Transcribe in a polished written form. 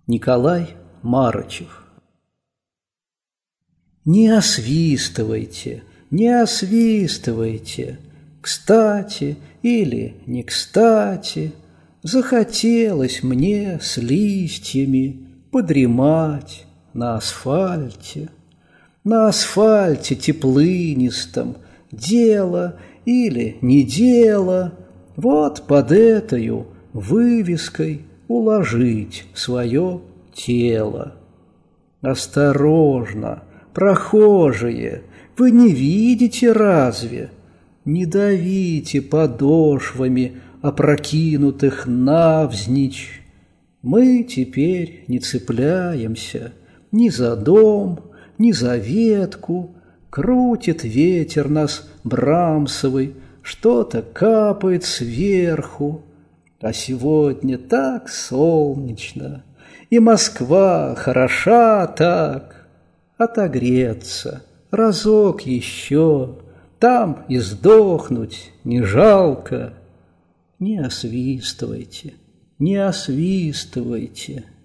Николай Марычев. Не освистывайте, не освистывайте, кстати или не кстати, захотелось мне с листьями подремать на асфальте. На асфальте теплынистом дело или не дело, вот под этою вывеской уложить свое тело. Осторожно, прохожие, вы не видите разве? Не давите подошвами опрокинутых навзничь. Мы теперь не цепляемся ни за дом, ни за ветку. Крутит ветер нас брамсовый, что-то капает сверху. А сегодня так солнечно, и Москва хороша так. Отогреться разок еще, там и сдохнуть не жалко. Не освистывайте, не освистывайте.